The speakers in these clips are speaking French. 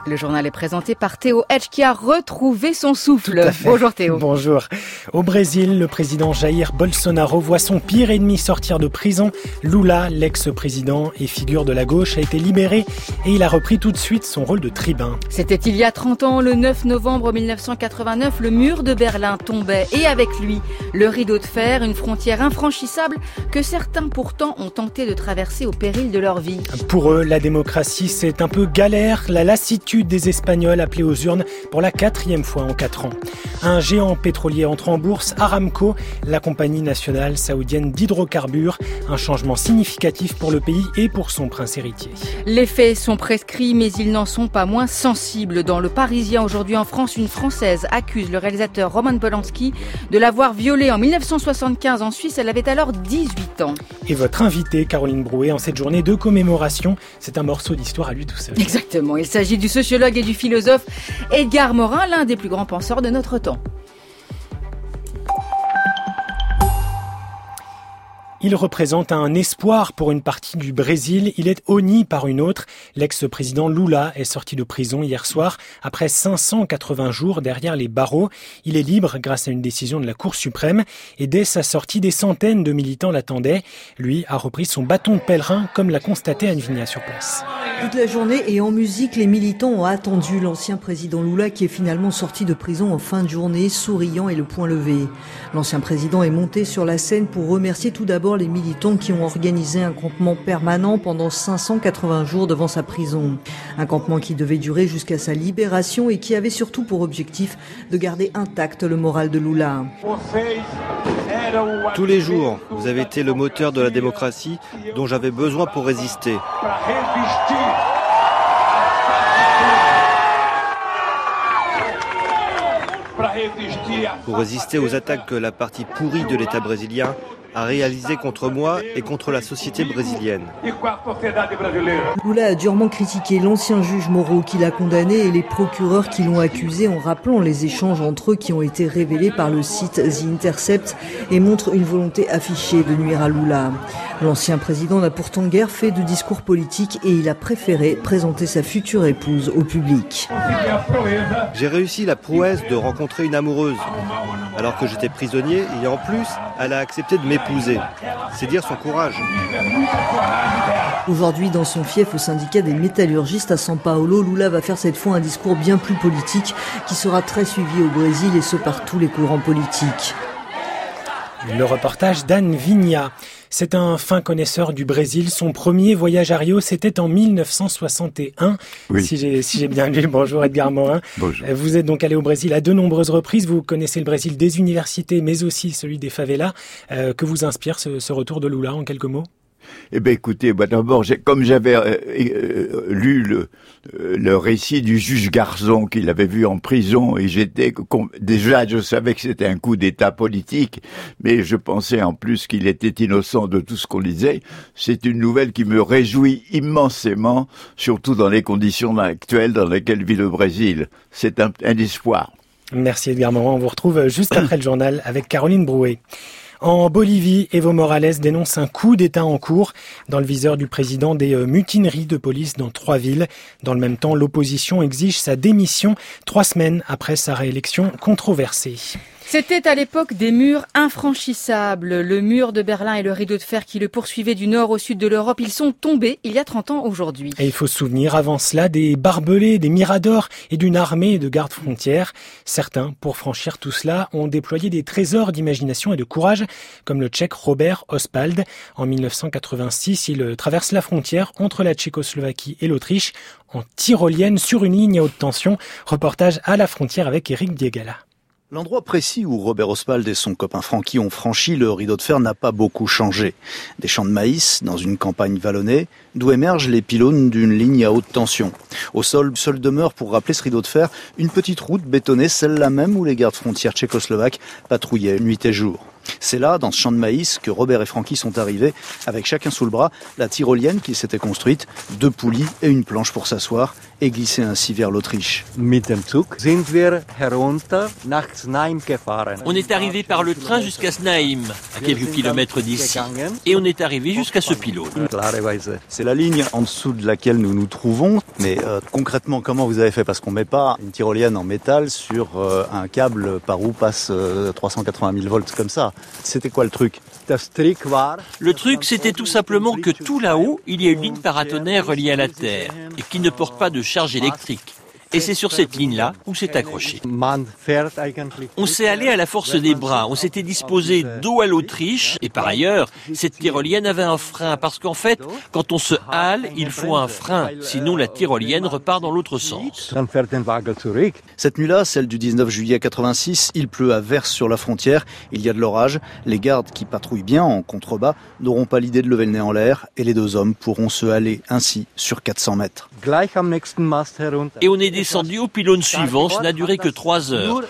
Le journal est présenté par Théo Hedge qui a retrouvé son souffle. Bonjour Théo. Bonjour. Au Brésil, le président Jair Bolsonaro voit son pire ennemi sortir de prison. Lula, l'ex-président et figure de la gauche, a été libéré et il a repris tout de suite son rôle de tribun. C'était il y a 30 ans, le 9 novembre 1989, le mur de Berlin tombait et avec lui, le rideau de fer, une frontière infranchissable que certains pourtant ont tenté de traverser au péril de leur vie. Pour eux, la démocratie, c'est un peu galère, la lassitude des Espagnols appelés aux urnes pour la 4e fois en 4 ans. Un géant pétrolier entre en bourse, Aramco, la compagnie nationale saoudienne d'hydrocarbures, un changement significatif pour le pays et pour son prince héritier. Les faits sont prescrits, mais ils n'en sont pas moins sensibles. Dans Le Parisien, aujourd'hui en France, une Française accuse le réalisateur Roman Polanski de l'avoir violée en 1975 en Suisse. Elle avait alors 18 ans. Et votre invité, Caroline Brouet, en cette journée de commémoration, c'est un morceau d'histoire à lui tout seul. Exactement, il s'agit du sociologue et du philosophe Edgar Morin, l'un des plus grands penseurs de notre temps. Il représente un espoir pour une partie du Brésil. Il est honni par une autre. L'ex-président Lula est sorti de prison hier soir après 580 jours derrière les barreaux. Il est libre grâce à une décision de la Cour suprême. Et dès sa sortie, des centaines de militants l'attendaient. Lui a repris son bâton de pèlerin, comme l'a constaté Anne Vigna sur place. Toute la journée et en musique, les militants ont attendu l'ancien président Lula qui est finalement sorti de prison en fin de journée, souriant et le poing levé. L'ancien président est monté sur la scène pour remercier tout d'abord les militants qui ont organisé un campement permanent pendant 580 jours devant sa prison. Un campement qui devait durer jusqu'à sa libération et qui avait surtout pour objectif de garder intact le moral de Lula. Tous les jours, vous avez été le moteur de la démocratie dont j'avais besoin pour résister. Pour résister aux attaques que la partie pourrie de l'État brésilien a réalisé contre moi et contre la société brésilienne. Lula a durement critiqué l'ancien juge Moro qui l'a condamné et les procureurs qui l'ont accusé en rappelant les échanges entre eux qui ont été révélés par le site The Intercept et montrent une volonté affichée de nuire à Lula. L'ancien président n'a pourtant guère fait de discours politique et il a préféré présenter sa future épouse au public. J'ai réussi la prouesse de rencontrer une amoureuse, alors que j'étais prisonnier et en plus, elle a accepté de m'épouser. C'est dire son courage. Aujourd'hui, dans son fief au syndicat des métallurgistes à São Paulo, Lula va faire cette fois un discours bien plus politique qui sera très suivi au Brésil et ce par tous les courants politiques. Le reportage d'Anne Vigna. C'est un fin connaisseur du Brésil. Son premier voyage à Rio, c'était en 1961. Oui. Si j'ai bien lu. Bonjour Edgar Morin. Bonjour. Vous êtes donc allé au Brésil à de nombreuses reprises. Vous connaissez le Brésil des universités, mais aussi celui des favelas. Que vous inspire ce retour de Lula en quelques mots ? Eh bien, écoutez, d'abord, comme j'avais lu le récit du juge Garçon qu'il avait vu en prison, et déjà, je savais que c'était un coup d'État politique, mais je pensais en plus qu'il était innocent de tout ce qu'on disait. C'est une nouvelle qui me réjouit immensément, surtout dans les conditions actuelles dans lesquelles vit le Brésil. C'est un espoir. Merci Edgar Morin. On vous retrouve juste après le journal avec Caroline Brouet. En Bolivie, Evo Morales dénonce un coup d'État en cours. Dans le viseur du président, des mutineries de police dans 3 villes. Dans le même temps, l'opposition exige sa démission 3 semaines après sa réélection controversée. C'était à l'époque des murs infranchissables. Le mur de Berlin et le rideau de fer qui le poursuivaient du nord au sud de l'Europe, ils sont tombés il y a 30 ans aujourd'hui. Et il faut se souvenir avant cela des barbelés, des miradors et d'une armée de gardes-frontières. Certains, pour franchir tout cela, ont déployé des trésors d'imagination et de courage, comme le Tchèque Robert Ospald. En 1986, il traverse la frontière entre la Tchécoslovaquie et l'Autriche en tyrolienne sur une ligne à haute tension. Reportage à la frontière avec Eric Diegala. L'endroit précis où Robert Ospald et son copain Francky ont franchi le rideau de fer n'a pas beaucoup changé. Des champs de maïs dans une campagne vallonnée, d'où émergent les pylônes d'une ligne à haute tension. Au sol, seule demeure pour rappeler ce rideau de fer, une petite route bétonnée, celle-là même où les gardes frontières tchécoslovaques patrouillaient nuit et jour. C'est là, dans ce champ de maïs, que Robert et Francky sont arrivés, avec chacun sous le bras la tyrolienne qu'ils s'étaient construite, 2 poulies et une planche pour s'asseoir, et glisser ainsi vers l'Autriche. On est arrivé par le train jusqu'à Znaim, à quelques kilomètres d'ici, et on est arrivé jusqu'à ce pylône. C'est la ligne en dessous de laquelle nous nous trouvons. Mais concrètement, comment vous avez fait? Parce qu'on ne met pas une tyrolienne en métal sur un câble par où passe 380 000 volts comme ça. C'était quoi le truc? Le truc, c'était tout simplement que tout là-haut, il y a une ligne paratonnerre reliée à la Terre et qui ne porte pas de charge électrique. Et c'est sur cette ligne-là où c'est accroché. On s'est allé à la force des bras, on s'était disposé dos à l'Autriche, et par ailleurs, cette tyrolienne avait un frein, parce qu'en fait, quand on se hale, il faut un frein, sinon la tyrolienne repart dans l'autre sens. Cette nuit-là, celle du 19 juillet 86, il pleut à verse sur la frontière, il y a de l'orage, les gardes qui patrouillent bien en contrebas n'auront pas l'idée de lever le nez en l'air, et les deux hommes pourront se haler ainsi sur 400 mètres. Et on est descendu au pylône suivant, ça n'a duré que 3 heures.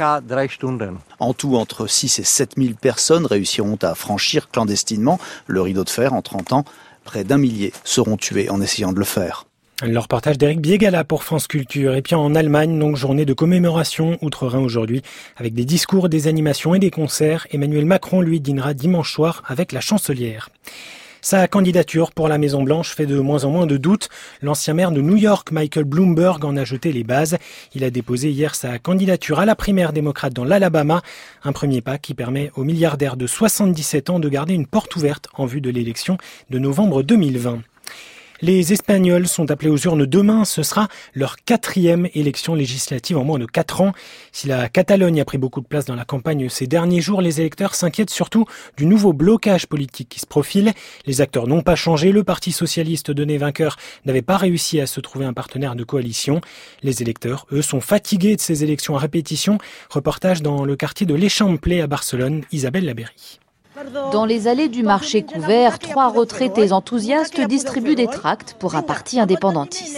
En tout, entre 6 et 7 000 personnes réussiront à franchir clandestinement le rideau de fer en 30 ans. Près d'1 millier seront tués en essayant de le faire. Le reportage d'Éric Biégala pour France Culture. Et puis en Allemagne, donc journée de commémoration outre-Rhin aujourd'hui, avec des discours, des animations et des concerts. Emmanuel Macron, lui, dînera dimanche soir avec la chancelière. Sa candidature pour la Maison-Blanche fait de moins en moins de doutes. L'ancien maire de New York, Michael Bloomberg, en a jeté les bases. Il a déposé hier sa candidature à la primaire démocrate dans l'Alabama. Un premier pas qui permet au milliardaire de 77 ans de garder une porte ouverte en vue de l'élection de novembre 2020. Les Espagnols sont appelés aux urnes demain. Ce sera leur 4e élection législative en moins de 4 ans. Si la Catalogne a pris beaucoup de place dans la campagne ces derniers jours, les électeurs s'inquiètent surtout du nouveau blocage politique qui se profile. Les acteurs n'ont pas changé. Le Parti socialiste donné vainqueur n'avait pas réussi à se trouver un partenaire de coalition. Les électeurs, eux, sont fatigués de ces élections à répétition. Reportage dans le quartier de l'Eixample à Barcelone, Isabelle Labéry. Dans les allées du marché couvert, 3 retraités enthousiastes distribuent des tracts pour un parti indépendantiste.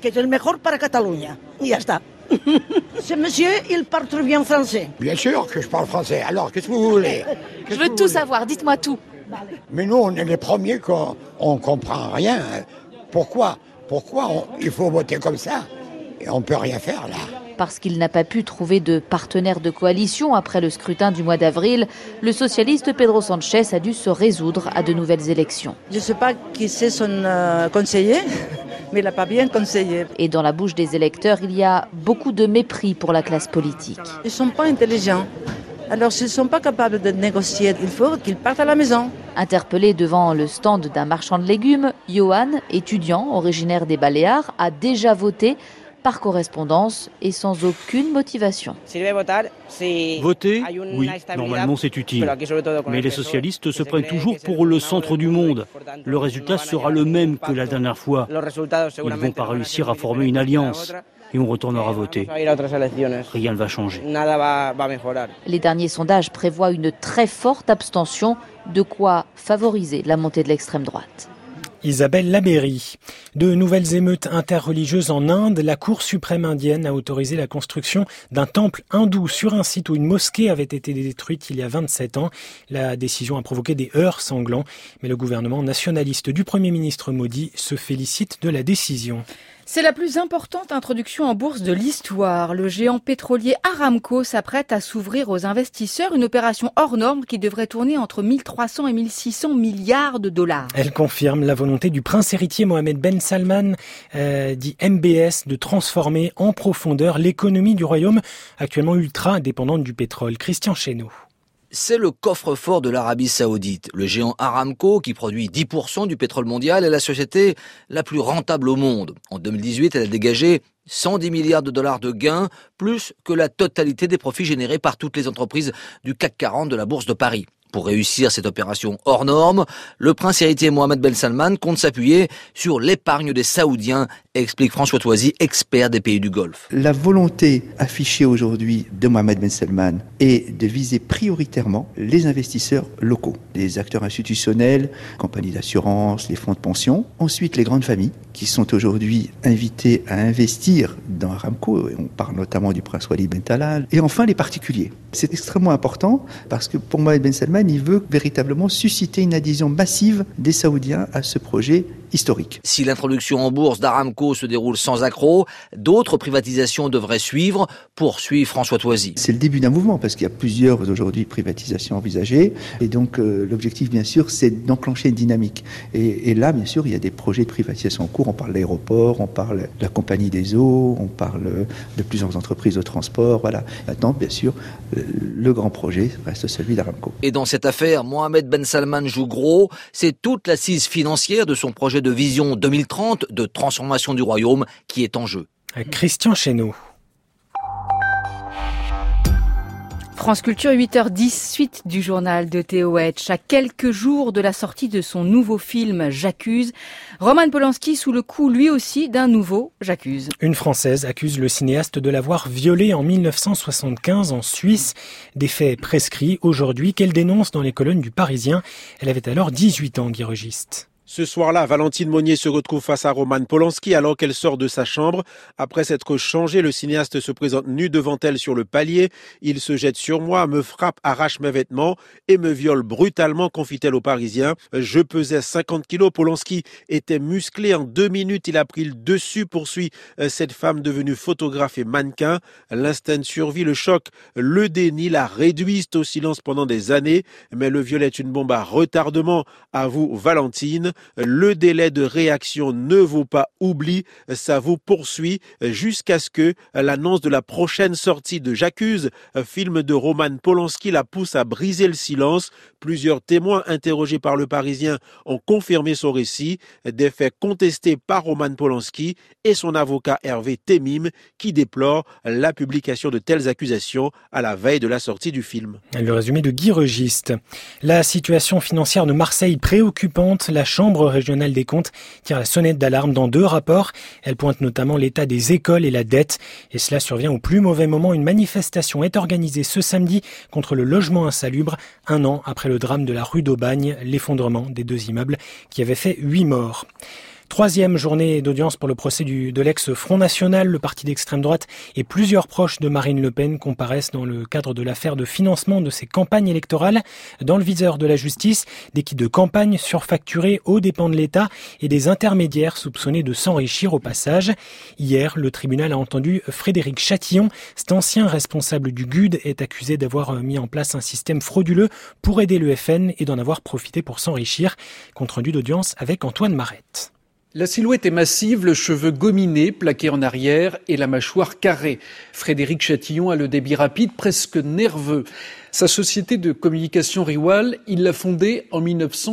Ce monsieur, il parle très bien français. Bien sûr que je parle français. Alors, qu'est-ce que vous voulez? Je veux tout savoir, dites-moi tout. Mais nous, on est les premiers qu'on ne comprend rien. Pourquoi il faut voter comme ça? Et on ne peut rien faire, là. Parce qu'il n'a pas pu trouver de partenaire de coalition après le scrutin du mois d'avril, le socialiste Pedro Sánchez a dû se résoudre à de nouvelles élections. Je ne sais pas qui c'est son conseiller, mais il n'a pas bien conseillé. Et dans la bouche des électeurs, il y a beaucoup de mépris pour la classe politique. Ils ne sont pas intelligents. Alors s'ils ne sont pas capables de négocier, il faut qu'ils partent à la maison. Interpellé devant le stand d'un marchand de légumes, Johan, étudiant originaire des Baléares, a déjà voté par correspondance et sans aucune motivation. Voter, oui, normalement c'est utile. Mais les socialistes se prennent toujours pour le centre du monde. Le résultat sera le même que la dernière fois. Ils ne vont pas réussir à former une alliance. Et on retournera voter. Rien ne va changer. Les derniers sondages prévoient une très forte abstention, de quoi favoriser la montée de l'extrême droite. Isabelle Labéry. De nouvelles émeutes interreligieuses en Inde. La Cour suprême indienne a autorisé la construction d'un temple hindou sur un site où une mosquée avait été détruite il y a 27 ans. La décision a provoqué des heurts sanglants, mais le gouvernement nationaliste du Premier ministre Modi se félicite de la décision. C'est la plus importante introduction en bourse de l'histoire. Le géant pétrolier Aramco s'apprête à s'ouvrir aux investisseurs, une opération hors norme qui devrait tourner entre 1300 et 1600 milliards de dollars. Elle confirme la volonté du prince héritier Mohammed Ben Salman, dit MBS, de transformer en profondeur l'économie du royaume, actuellement ultra dépendante du pétrole. Christian Chesneau. C'est le coffre-fort de l'Arabie Saoudite. Le géant Aramco, qui produit 10% du pétrole mondial, est la société la plus rentable au monde. En 2018, elle a dégagé 110 milliards de dollars de gains, plus que la totalité des profits générés par toutes les entreprises du CAC 40 de la Bourse de Paris. Pour réussir cette opération hors norme, le prince héritier Mohammed Ben Salman compte s'appuyer sur l'épargne des Saoudiens, explique François Toisy, expert des pays du Golfe. La volonté affichée aujourd'hui de Mohammed Ben Salman est de viser prioritairement les investisseurs locaux, les acteurs institutionnels, compagnies d'assurance, les fonds de pension, ensuite les grandes familles qui sont aujourd'hui invitées à investir dans Aramco, et on parle notamment du prince Walid Ben Talal, et enfin les particuliers. C'est extrêmement important parce que pour Mohammed Ben Salman, il veut véritablement susciter une adhésion massive des Saoudiens à ce projet historique. Si l'introduction en bourse d'Aramco se déroule sans accroc, d'autres privatisations devraient suivre, poursuit François Toisy. C'est le début d'un mouvement parce qu'il y a plusieurs aujourd'hui privatisations envisagées et donc l'objectif bien sûr c'est d'enclencher une dynamique. Et là bien sûr il y a des projets de privatisation en cours, on parle de l'aéroport, on parle de la compagnie des eaux, on parle de plusieurs entreprises de transport, voilà. Maintenant bien sûr le grand projet reste celui d'Aramco. Et dans cette affaire, Mohamed Ben Salman joue gros, c'est toute l'assise financière de son projet de vision 2030 de transformation du royaume qui est en jeu. Christian Chesneau. France Culture, 8h10, suite du journal de Théo Hetch. À quelques jours de la sortie de son nouveau film J'accuse, Roman Polanski sous le coup lui aussi d'un nouveau J'accuse. Une Française accuse le cinéaste de l'avoir violée en 1975 en Suisse. Des faits prescrits aujourd'hui qu'elle dénonce dans les colonnes du Parisien. Elle avait alors 18 ans, Guy Registe. Ce soir-là, Valentine Monnier se retrouve face à Roman Polanski alors qu'elle sort de sa chambre. Après s'être changé, le cinéaste se présente nu devant elle sur le palier. Il se jette sur moi, me frappe, arrache mes vêtements et me viole brutalement, confie-t-elle aux Parisiens. Je pesais 50 kilos. Polanski était musclé. En 2 minutes, il a pris le dessus, poursuit cette femme devenue photographe et mannequin. L'instinct de survie, le choc, le déni, la réduisent au silence pendant des années. Mais le viol est une bombe à retardement, avoue Valentine. Le délai de réaction ne vaut pas oubli, ça vous poursuit jusqu'à ce que l'annonce de la prochaine sortie de J'accuse, film de Roman Polanski, la pousse à briser le silence. Plusieurs témoins interrogés par le Parisien ont confirmé son récit, des faits contestés par Roman Polanski et son avocat Hervé Temim qui déplore la publication de telles accusations à la veille de la sortie du film. Le résumé de Guy Registe. La situation financière de Marseille préoccupante, la Chambre régionale des comptes tire la sonnette d'alarme dans 2 rapports. Elle pointe notamment l'état des écoles et la dette. Et cela survient au plus mauvais moment. Une manifestation est organisée ce samedi contre le logement insalubre, 1 an après le drame de la rue d'Aubagne, l'effondrement des 2 immeubles qui avaient fait 8 morts. 3e journée d'audience pour le procès de l'ex-Front National, le parti d'extrême droite et plusieurs proches de Marine Le Pen comparaissent dans le cadre de l'affaire de financement de ses campagnes électorales. Dans le viseur de la justice, des kits de campagne surfacturés aux dépens de l'État et des intermédiaires soupçonnés de s'enrichir au passage. Hier, le tribunal a entendu Frédéric Chatillon. Cet ancien responsable du GUD est accusé d'avoir mis en place un système frauduleux pour aider le FN et d'en avoir profité pour s'enrichir. Compte rendu d'audience avec Antoine Marette. La silhouette est massive, le cheveu gominé, plaqué en arrière et la mâchoire carrée. Frédéric Chatillon a le débit rapide, presque nerveux. Sa société de communication Riwal, il l'a fondée en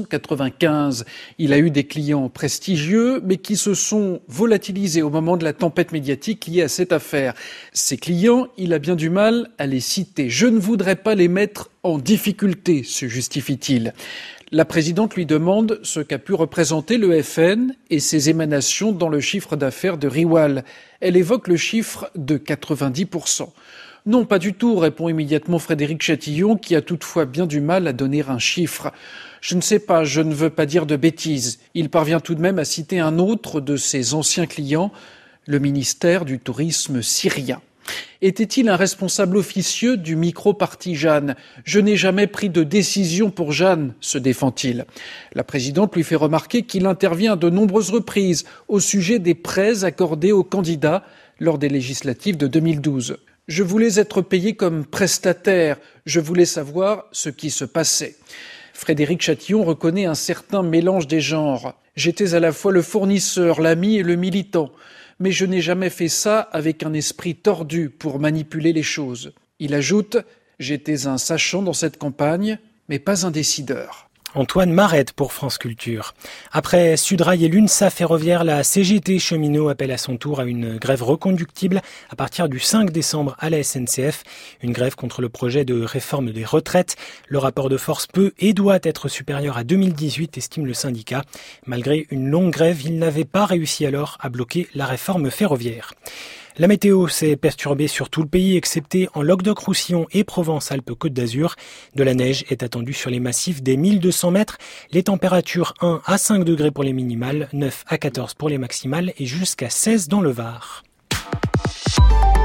1995. Il a eu des clients prestigieux, mais qui se sont volatilisés au moment de la tempête médiatique liée à cette affaire. Ces clients, il a bien du mal à les citer. « Je ne voudrais pas les mettre en difficulté », se justifie-t-il. La présidente lui demande ce qu'a pu représenter le FN et ses émanations dans le chiffre d'affaires de Riwal. Elle évoque le chiffre de 90%. Non, pas du tout, répond immédiatement Frédéric Chatillon, qui a toutefois bien du mal à donner un chiffre. Je ne sais pas, je ne veux pas dire de bêtises. Il parvient tout de même à citer un autre de ses anciens clients, le ministère du Tourisme syrien. Était-il un responsable officieux du micro-parti Jeanne ? Je n'ai jamais pris de décision pour Jeanne, se défend-il. La présidente lui fait remarquer qu'il intervient à de nombreuses reprises au sujet des prêts accordés aux candidats lors des législatives de 2012. Je voulais être payé comme prestataire, je voulais savoir ce qui se passait. Frédéric Chatillon reconnaît un certain mélange des genres. J'étais à la fois le fournisseur, l'ami et le militant. Mais je n'ai jamais fait ça avec un esprit tordu pour manipuler les choses. Il ajoute « J'étais un sachant dans cette campagne, mais pas un décideur ». Antoine Marette pour France Culture. Après Sudrail et l'UNSA ferroviaire, la CGT cheminot appelle à son tour à une grève reconductible à partir du 5 décembre à la SNCF. Une grève contre le projet de réforme des retraites. Le rapport de force peut et doit être supérieur à 2018, estime le syndicat. Malgré une longue grève, il n'avait pas réussi alors à bloquer la réforme ferroviaire. La météo s'est perturbée sur tout le pays, excepté en Languedoc-Roussillon et Provence-Alpes-Côte d'Azur. De la neige est attendue sur les massifs des 1200 mètres. Les températures 1 à 5 degrés pour les minimales, 9 à 14 pour les maximales et jusqu'à 16 dans le Var.